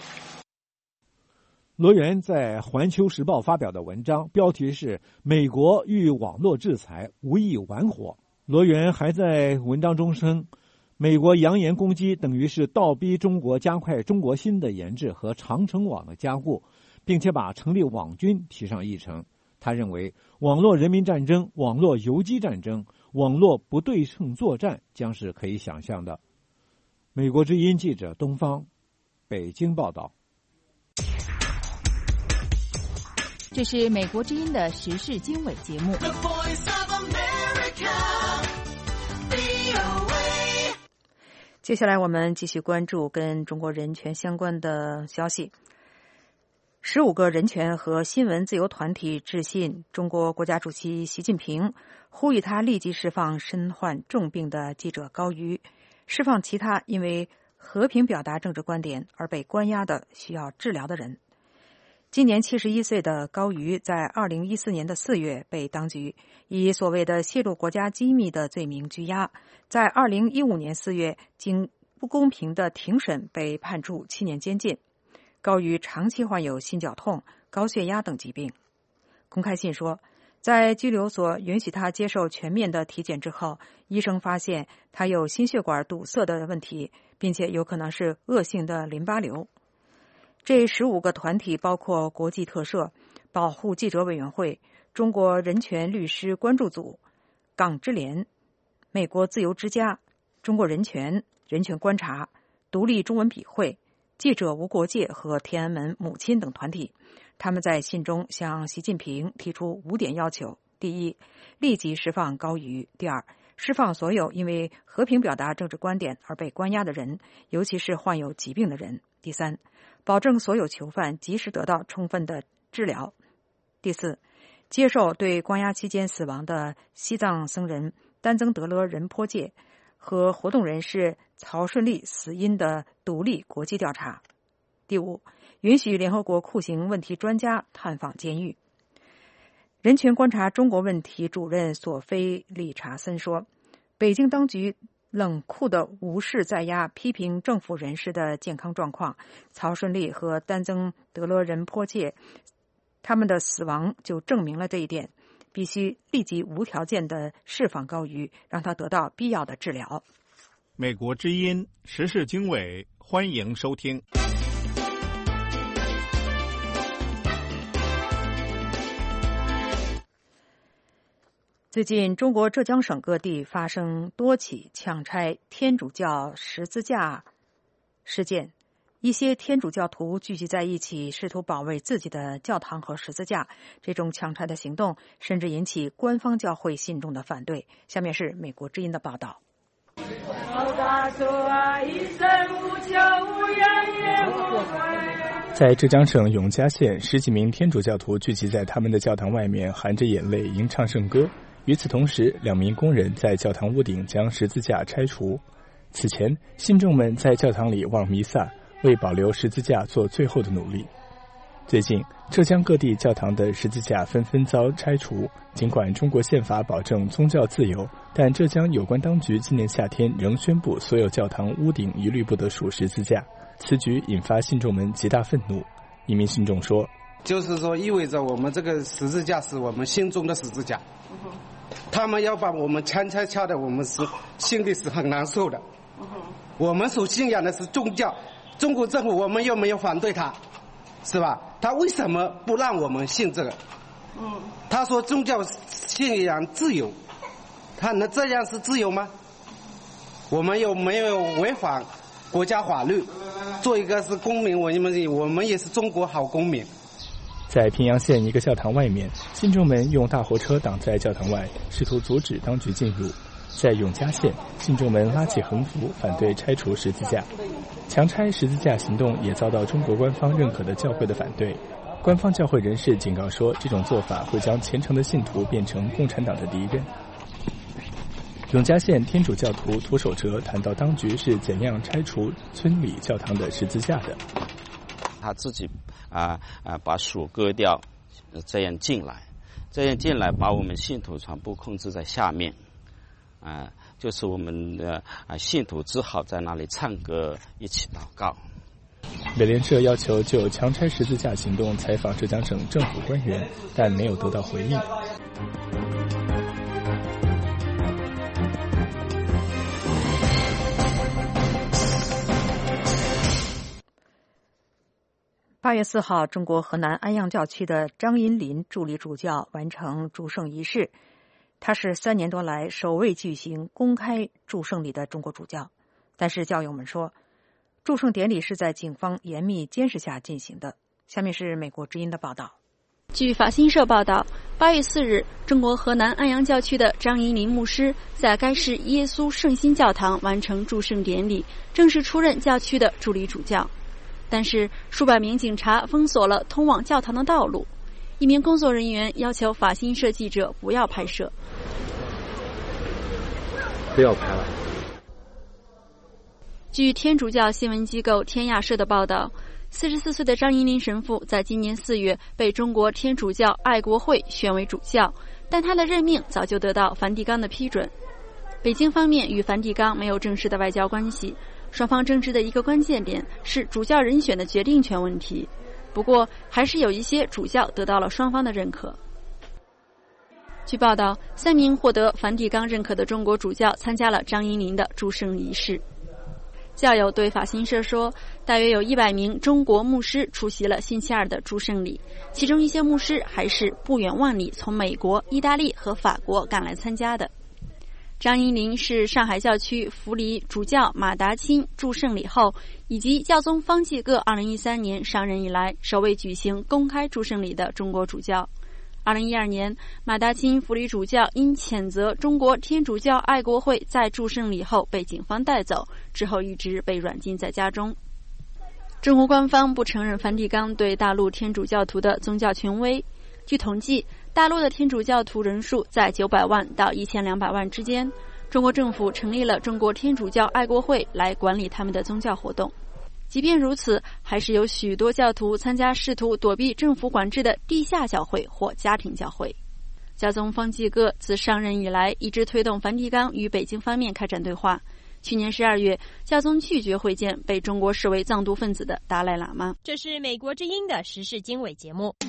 罗源在《环球时报》发表的文章标题是“美国遇网络制裁无意玩火”。罗源还在文章中称，美国扬言攻击等于是倒逼中国加快中国芯的研制和长城网的加固，并且把成立网军提上议程。他认为，网络人民战争、网络游击战争、网络不对称作战将是可以想象的。美国之音记者东方，北京报道。 这是美国之音的时事经纬节目。 接下来我们继续关注跟中国人权相关的消息。十五个人权和新闻自由团体致信中国国家主席习近平，呼吁他立即释放身患重病的记者高瑜，释放其他因为和平表达政治观点而被关押的需要治疗的人。今年七十一岁的高瑜在二零一四年的四月被当局以所谓的泄露国家机密的罪名拘押，在二零一五年四月经不公平的庭审被判处七年监禁。高瑜长期患有心绞痛、高血压等疾病。公开信说，在拘留所允许他接受全面的体检之后，医生发现他有心血管堵塞的问题，并且有可能是恶性的淋巴瘤。这十五个团体包括国际特赦、保护记者委员会、中国人权律师关注组、港知联、美国自由之家、中国人权、人权观察、独立中文笔会、记者无国界和天安门母亲等团体。他们在信中向习近平提出五点要求：第一，立即释放高瑜；第二，释放所有因为和平表达政治观点而被关押的人，尤其是患有疾病的人；第三，保证所有囚犯及时得到充分的治疗；第四，接受对关押期间死亡的西藏僧人丹增德勒仁波切和活动人士曹顺利死因的独立国际调查；第五，允许联合国酷刑问题专家探访监狱。人权观察中国问题主任索菲·理查森说，北京当局冷酷地无视在押批评政府人士的健康状况，曹顺利和丹增德勒仁波切他们的死亡就证明了这一点，必须立即无条件地释放高瑜，让他得到必要的治疗。 美国之音时事经纬，欢迎收听。 最近，中国浙江省各地发生多起抢拆天主教十字架事件，一些天主教徒聚集在一起，试图保卫自己的教堂和十字架。这种抢拆的行动甚至引起官方教会信众的反对。下面是美国之音的报道。 在浙江省永嘉县，十几名天主教徒聚集在他们的教堂外面，含着眼泪吟唱圣歌。与此同时，两名工人在教堂屋顶将十字架拆除。此前，信众们在教堂里望弥撒，为保留十字架做最后的努力。 最近，浙江各地教堂的十字架纷纷遭拆除。尽管中国宪法保证宗教自由，但浙江有关当局今年夏天仍宣布所有教堂屋顶一律不得竖十字架。此举引发信众们极大愤怒。一名信众说：“ 就是说，意味着我们这个十字架是我们心中的十字架。他们要把我们拆拆敲的，我们是心里是很难受的。我们所信仰的是宗教，中国政府我们又没有反对他，是吧？他为什么不让我们信这个？嗯，他说宗教信仰自由，他那这样是自由吗？我们又没有违反国家法律，做一个是公民，我们我们也是中国好公民。” 在平阳县一个教堂外面，信众们用大货车挡在教堂外，试图阻止当局进入。在永嘉县，信众们拉起横幅反对拆除十字架。强拆十字架行动也遭到中国官方认可的教会的反对。官方教会人士警告说，这种做法会将虔诚的信徒变成共产党的敌人。永嘉县天主教徒涂守哲谈到当局是怎样拆除村里教堂的十字架的。 他自己啊啊把树割掉，这样进来，这样进来把我们信徒全部控制在下面，啊，就是我们的啊信徒只好在那里唱歌，一起祷告。 美联社要求就强拆十字架行动采访浙江省政府官员，但没有得到回应。 八月四号，中国河南安阳教区的张银林助理主教完成祝圣仪式。他是三年多来首位举行公开祝圣礼的中国主教。但是教友们说，祝圣典礼是在警方严密监视下进行的。下面是美国之音的报道。 据法新社报道，八月四日，中国河南安阳教区的张银林牧师在该市耶稣圣心教堂完成祝圣典礼，正式出任教区的助理主教。但是数百名警察封锁了通往教堂的道路，一名工作人员要求法新社记者不要拍摄。 不要拍了。 据天主教新闻机构天亚社的报道，四十四岁的张银林神父在今年四月被中国天主教爱国会选为主教，但他的任命早就得到梵蒂冈的批准。北京方面与梵蒂冈没有正式的外交关系，双方争执的一个关键点是主教人选的决定权问题。不过，还是有一些主教得到了双方的认可。据报道，三名获得梵蒂冈认可的中国主教参加了张银林的祝圣仪式。教友对法新社说，大约有一百名中国牧师出席了星期二的祝圣礼，其中一些牧师还是不远万里从美国、意大利和法国赶来参加的。张银林是上海教区辅理主教马达钦祝圣礼后，以及教宗方济各二零一三年上任以来首位举行公开祝圣礼的中国主教。二零一二年，马达钦辅理主教因谴责中国天主教爱国会在祝圣礼后被警方带走，之后一直被软禁在家中。中国官方不承认梵蒂冈对大陆天主教徒的宗教权威。据统计，大陆的天主教徒人数在九百万到一千两百万之间。中国政府成立了中国天主教爱国会来管理他们的宗教活动。即便如此，还是有许多教徒参加试图躲避政府管制的地下教会或家庭教会。教宗方济各自上任以来一直推动梵蒂冈与北京方面开展对话。去年十二月，教宗拒绝会见被中国视为藏独分子的达赖喇嘛。 这是美国之音的时事经纬节目。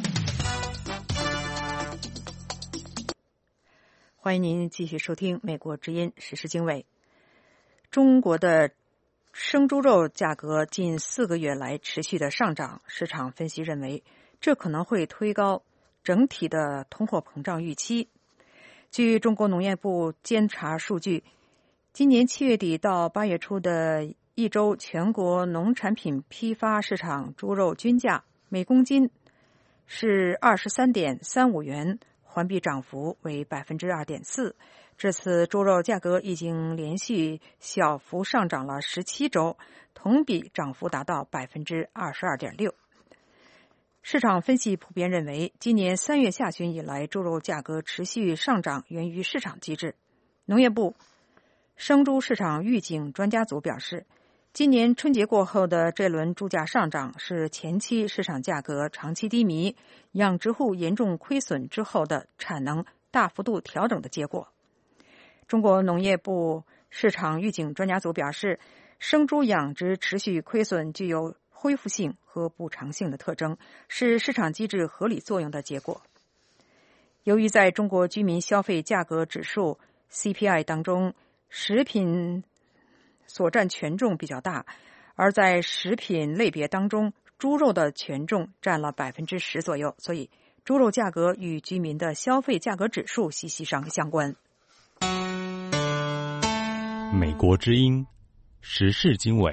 欢迎您继续收听美国之音时事经纬。中国的生猪肉价格近四个月来持续的上涨，市场分析认为这可能会推高整体的通货膨胀预期。据中国农业部监察数据，今年七月底到八月初的一周全国农产品批发市场猪肉均价每公斤是二十三点三五元，环比涨幅为百分之二点四。这次猪肉价格已经连续小幅上涨了十七周，同比涨幅达到百分之二十二点六。市场分析普遍认为，今年三月下旬以来，猪肉价格持续上涨源于市场机制。农业部生猪市场预警专家组表示， 今年春节过后的这轮猪价上涨是前期市场价格长期低迷、养殖户严重亏损之后的产能大幅度调整的结果。中国农业部市场预警专家组表示，生猪养殖持续亏损具有恢复性和补偿性的特征，是市场机制合理作用的结果。由于在中国居民消费价格指数 C P I 当中，食品所占权重比较大，而在食品类别当中，猪肉的权重占了百分之十左右，所以猪肉价格与居民的消费价格指数息息相关。 美国之音时事经纬。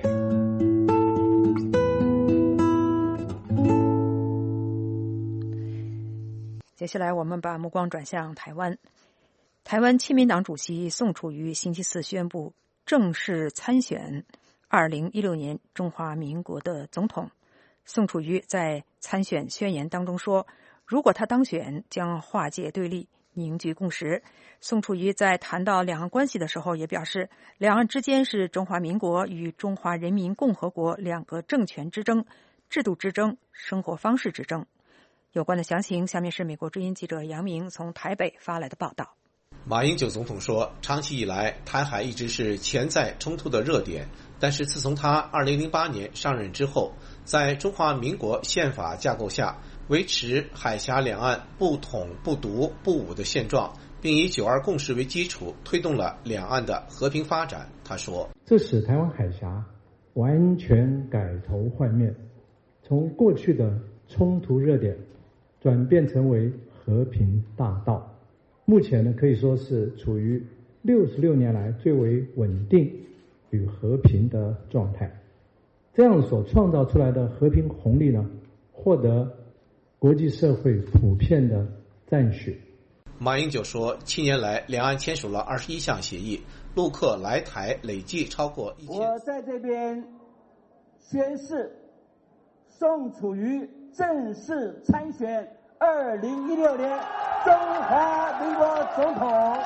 接下来我们把目光转向台湾。台湾亲民党主席宋楚瑜星期四宣布正式参选二零一六年中华民国的总统。宋楚瑜在参选宣言当中说，如果他当选，将化解对立，凝聚共识。宋楚瑜在谈到两岸关系的时候也表示，两岸之间是中华民国与中华人民共和国两个政权之争、制度之争、生活方式之争。有关的详情，下面是美国之音记者杨明从台北发来的报道。 马英九总统说，长期以来台海一直是潜在冲突的热点，但是自从他二零零八年上任之后，在中华民国宪法架构下维持海峡两岸不统不独不武的现状，并以九二共识为基础推动了两岸的和平发展。他说， 这使台湾海峡完全改头换面，从过去的冲突热点转变成为和平大道。目前呢，可以说是处于六十六年来最为稳定与和平的状态。这样所创造出来的和平红利呢，获得国际社会普遍的赞许。 马英九说，七年来两岸签署了二十一项协议，陆客来台累计超过一千。 我在这边宣誓，宋楚瑜正式参选二零一六年中华民国总统。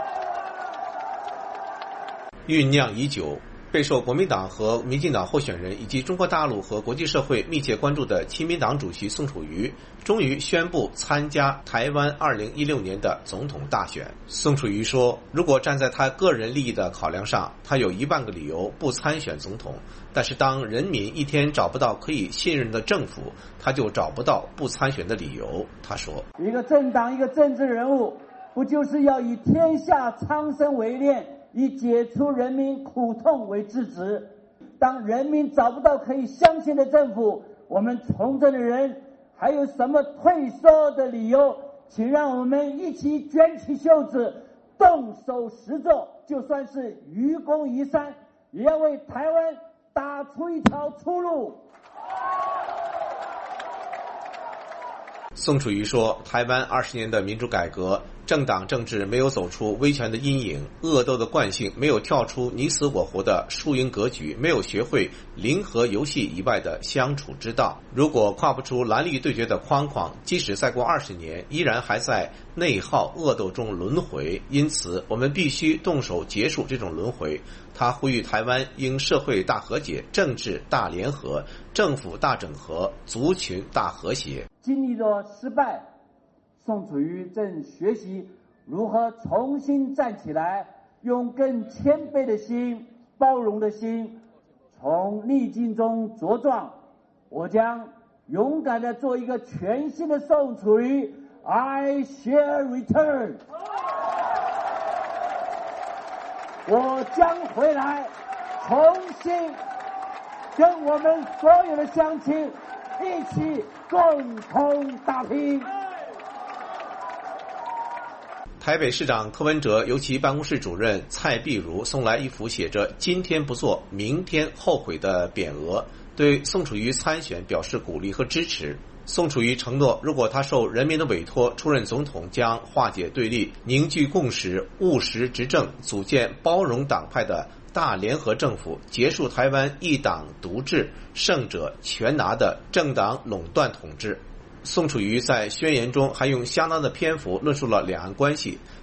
酝酿已久，备受国民党和民进党候选人以及中国大陆和国际社会密切关注的亲民党主席宋楚瑜终于宣布参加台湾二零一六年的总统大选。宋楚瑜说，如果站在他个人利益的考量上，他有一万个理由不参选总统，但是当人民一天找不到可以信任的政府，他就找不到不参选的理由。他说， 一个政党，一个政治人物，不就是要以天下苍生为念，以解除人民苦痛为志职？当人民找不到可以相信的政府，我们从政的人还有什么退缩的理由？请让我们一起卷起袖子，动手实做，就算是愚公移山，也要为台湾打出一条出路。 宋楚瑜说，台湾二十年的民主改革，政党政治没有走出威权的阴影，恶斗的惯性没有跳出你死我活的输赢格局，没有学会零和游戏以外的相处之道。如果跨不出蓝绿对决的框框，即使再过二十年，依然还在内耗恶斗中轮回。因此，我们必须动手结束这种轮回。他呼吁台湾应社会大和解，政治大联合，政府大整合，族群大和谐。 经历了失败，宋楚瑜正学习如何重新站起来，用更谦卑的心、包容的心，从逆境中茁壮。我将勇敢地做一个全新的宋楚瑜 ，I shall return。我将回来，重新跟我们所有的乡亲一起共同打拼。 台北市长柯文哲由其办公室主任蔡碧如送来一幅写着“今天不做，明天后悔”的匾额，对宋楚瑜参选表示鼓励和支持。宋楚瑜承诺，如果他受人民的委托出任总统，将化解对立，凝聚共识，务实执政，组建包容党派的大联合政府，结束台湾一党独治、胜者全拿的政党垄断统治。宋楚瑜在宣言中还用相当的篇幅论述了两岸关系，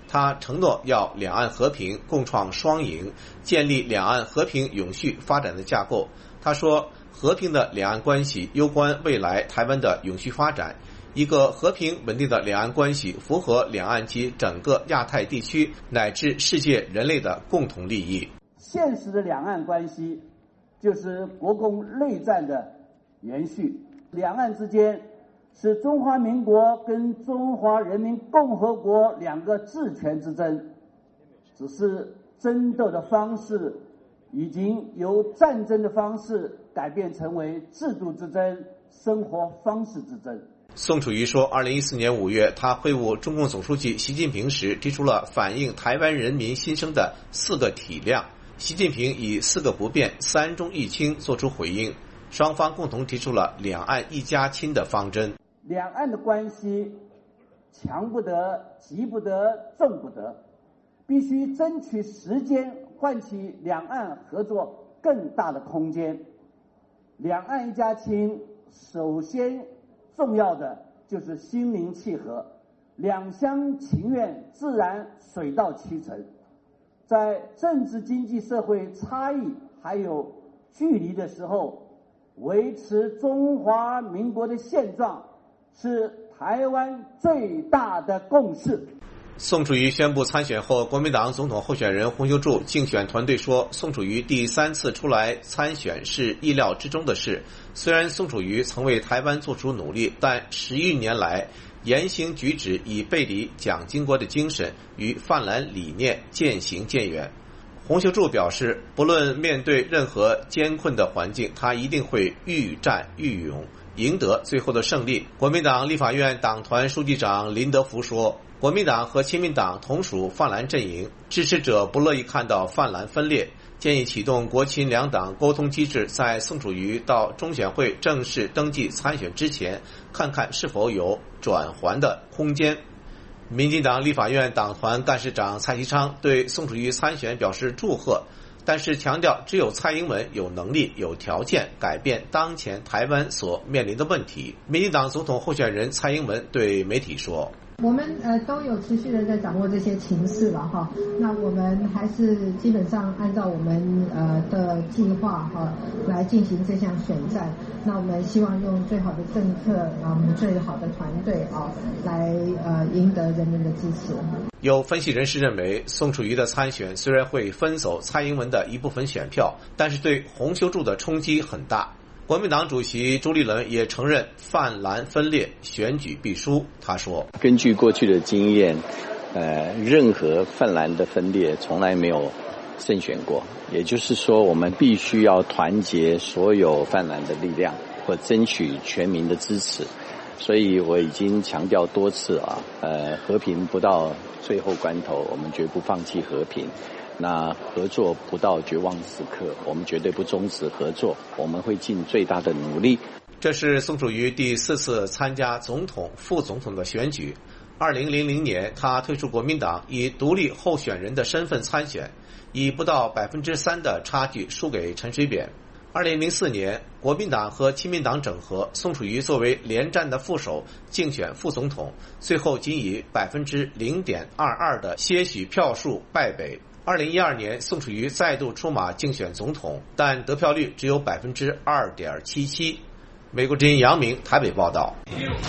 他承诺要两岸和平共创双赢，建立两岸和平永续发展的架构。他说，和平的两岸关系攸关未来台湾的永续发展，一个和平稳定的两岸关系符合两岸及整个亚太地区乃至世界人类的共同利益。 现实的两岸关系就是国共内战的延续，两岸之间是中华民国跟中华人民共和国两个治权之争，只是争斗的方式已经由战争的方式改变成为制度之争、生活方式之争。 宋楚瑜说，二零一四年五月，他会晤中共总书记习近平时，提出了反映台湾人民心声的四个体谅。习近平以四个不变、三中一轻作出回应，双方共同提出了两岸一家亲的方针。 两岸的关系强不得、急不得、重不得，必须争取时间，唤起两岸合作更大的空间。两岸一家亲，首先重要的就是心灵契合，两厢情愿自然水到渠成。在政治、经济、社会差异还有距离的时候，维持中华民国的现状是台湾最大的共识。 宋楚瑜宣布参选后，国民党总统候选人洪秀柱竞选团队说，宋楚瑜第三次出来参选是意料之中的事。虽然宋楚瑜曾为台湾做出努力，但十余年来言行举止已背离蒋经国的精神，与泛蓝理念渐行渐远。洪秀柱表示，不论面对任何艰困的环境，他一定会愈战愈勇，赢得最后的胜利。国民党立法院党团书记长林德福说，国民党和亲民党同属泛蓝阵营，支持者不乐意看到泛蓝分裂，建议启动国亲两党沟通机制，在宋楚瑜到中选会正式登记参选之前，看看是否有转圜的空间。民进党立法院党团干事长蔡其昌对宋楚瑜参选表示祝贺，但是强调只有蔡英文有能力、有条件改变当前台湾所面临的问题。民进党总统候选人蔡英文对媒体说， 我们呃都有持续的在掌握这些情势了哈，那我们还是基本上按照我们呃的计划哈来进行这项选战。那我们希望用最好的政策啊，我们最好的团队啊，来呃赢得人民的支持。 有分析人士认为，宋楚瑜的参选虽然会分走蔡英文的一部分选票，但是对洪秀柱的冲击很大。国民党主席朱立伦也承认泛蓝分裂，选举必输。他说， 根据过去的经验，呃，任何泛蓝的分裂从来没有胜选过，也就是说我们必须要团结所有泛蓝的力量，或争取全民的支持。所以我已经强调多次啊，呃，和平不到最后关头，我们绝不放弃和平。那合作不到绝望时刻，我们绝对不终止合作，我们会尽最大的努力。 这是宋楚瑜第四次参加总统、副总统的选举。二零零零年，他退出国民党，以独立候选人的身份参选，以不到百分之三的差距输给陈水扁。二零零四年，国民党和亲民党整合，宋楚瑜作为连战的副手竞选副总统，最后仅以百分之零点二二的些许票数败北。二零一二年，宋楚瑜再度出马竞选总统，但得票率只有百分之二点七七。美国之音杨明台北报道。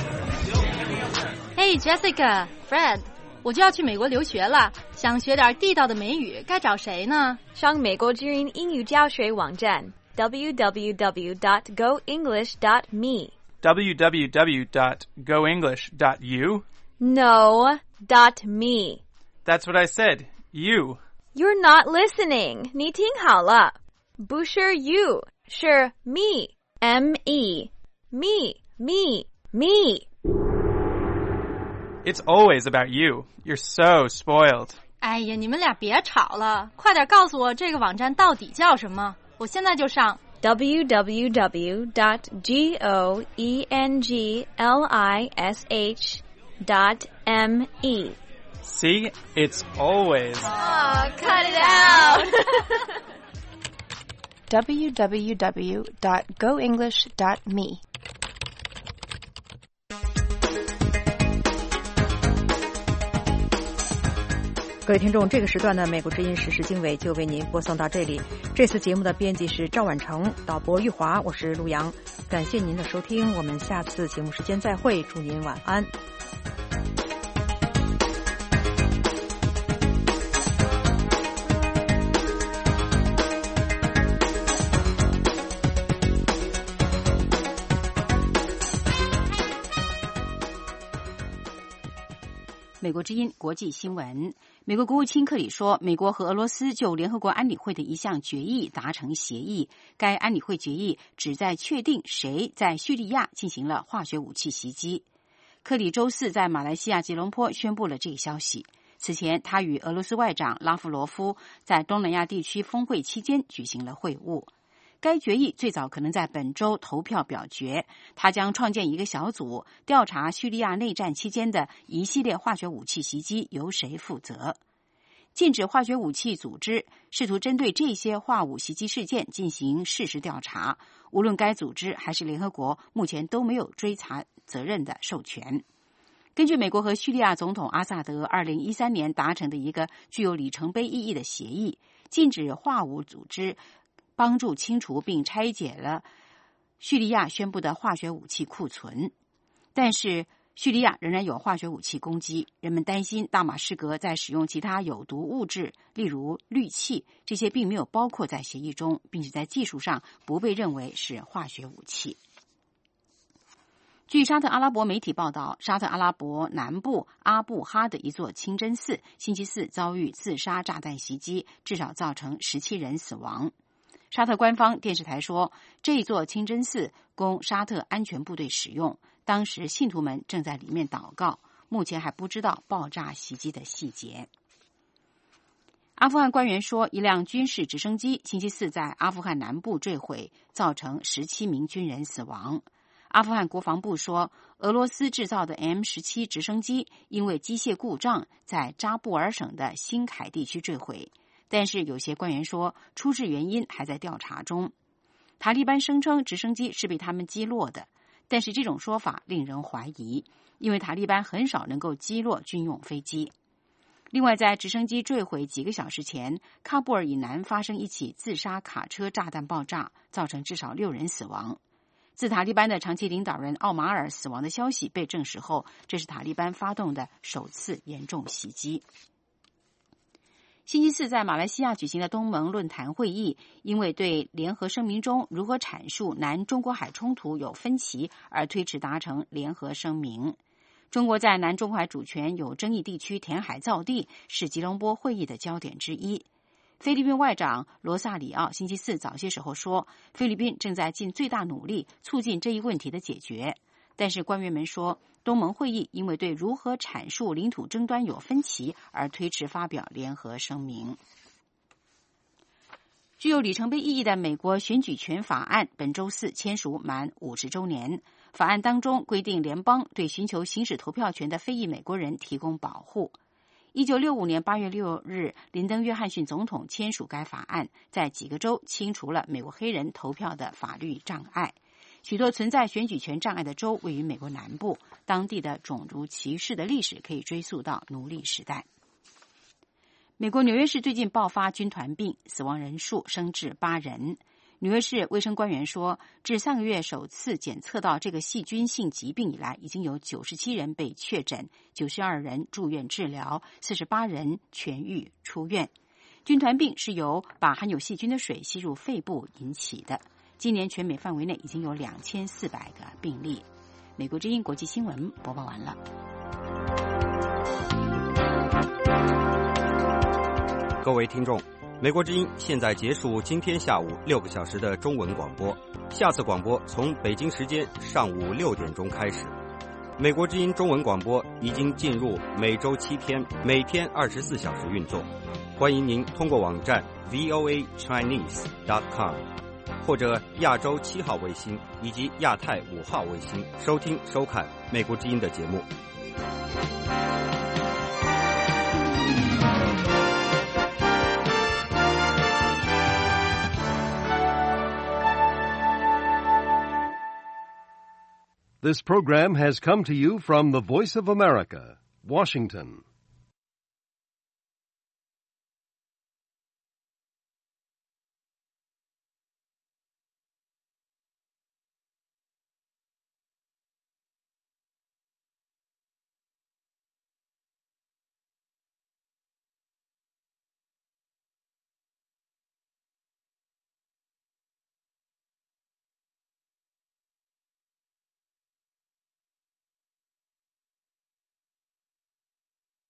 Hey Jessica、Fred， 我就要去美国留学了，想学点地道的美语，该找谁呢？ 上美国之音英语教学网站 double-u double-u double-u dot go english dot me double-u double-u double-u dot go english dot u No, dot me. That's what I said. You. You're not listening. 你听好了，不是 you， 是 me. M E. Me, me, me. It's always about you. You're so spoiled. 哎呀，你们俩别吵了，快点告诉我这个网站到底叫什么，我现在就上。 double-u double-u double-u dot go english dot me. See? It's always. Oh, cut it out. double-u double-u double-u dot go english dot me. 各位听众，这个时段的美国之音时事经纬就为您播送到这里。这次节目的编辑是赵婉成，导播玉华，我是陆阳。感谢您的收听，我们下次节目时间再会，祝您晚安。 美国之音国际新闻，美国国务卿克里说，美国和俄罗斯就联合国安理会的一项决议达成协议。该安理会决议旨在确定谁在叙利亚进行了化学武器袭击。克里周四在马来西亚吉隆坡宣布了这个消息。此前，他与俄罗斯外长拉夫罗夫在东南亚地区峰会期间举行了会晤。该决议最早可能在本周投票表决，他将创建一个小组，调查叙利亚内战期间的一系列化学武器袭击由谁负责。禁止化学武器组织试图针对这些化武袭击事件进行事实调查，无论该组织还是联合国，目前都没有追查责任的授权。根据美国和叙利亚总统阿萨德二零一三年达成的一个具有里程碑意义的协议，禁止化武组织帮助清除并拆解了叙利亚宣布的化学武器库存，但是叙利亚仍然有化学武器攻击，人们担心大马士革在使用其他有毒物质，例如氯气，这些并没有包括在协议中，并且在技术上不被认为是化学武器。据沙特阿拉伯媒体报道，沙特阿拉伯南部阿布哈的一座清真寺星期四遭遇自杀炸弹袭击，至少造成十七人死亡。沙特官方电视台说，这座清真寺供沙特安全部队使用，当时信徒们正在里面祷告，目前还不知道爆炸袭击的细节。阿富汗官员说，一辆军事直升机星期四在阿富汗南部坠毁，造成十七名军人死亡。阿富汗国防部说，俄罗斯制造的 M 十七 直升机因为机械故障在扎布尔省的新凯地区坠毁，但是有些官员说，出事原因还在调查中。塔利班声称直升机是被他们击落的，但是这种说法令人怀疑，因为塔利班很少能够击落军用飞机。另外，在直升机坠毁几个小时前，喀布尔以南发生一起自杀卡车炸弹爆炸，造成至少六人死亡。自塔利班的长期领导人奥马尔死亡的消息被证实后，这是塔利班发动的首次严重袭击。星期四在马来西亚举行的东盟论坛会议，因为对联合声明中如何阐述南中国海冲突有分歧而推迟达成联合声明。中国在南中国海主权有争议地区填海造地是吉隆坡会议的焦点之一。菲律宾外长罗萨里奥星期四早些时候说，菲律宾正在尽最大努力促进这一问题的解决。但是官员们说，东盟会议因为对如何阐述领土争端有分歧而推迟发表联合声明。具有里程碑意义的美国选举权法案本周四签署满五十周年。法案当中规定，联邦对寻求行使投票权的非裔美国人提供保护。一九六五年八月六日，林登·约翰逊总统签署该法案，在几个州清除了美国黑人投票的法律障碍。许多存在选举权障碍的州位于美国南部，当地的种族歧视的历史可以追溯到奴隶时代。美国纽约市最近爆发军团病，死亡人数升至八人。纽约市卫生官员说，自上个月首次检测到这个细菌性疾病以来，已经有九十七人被确诊，九十二人住院治疗，四十八人痊愈出院。军团病是由把含有细菌的水吸入肺部引起的。今年全美范围内已经有两千四百个病例。美国之音国际新闻播报完了。 各位听众，美国之音现在结束今天下午六个小时的中文广播，下次广播从北京时间上午六点钟开始。美国之音中文广播已经进入每周七天，每天二十四小时运作。欢迎您通过网站 v o a chinese dot com 或者亚洲七号卫星以及亚太五号卫星收听收看美国之音的节目。 This program has come to you from the Voice of America, Washington.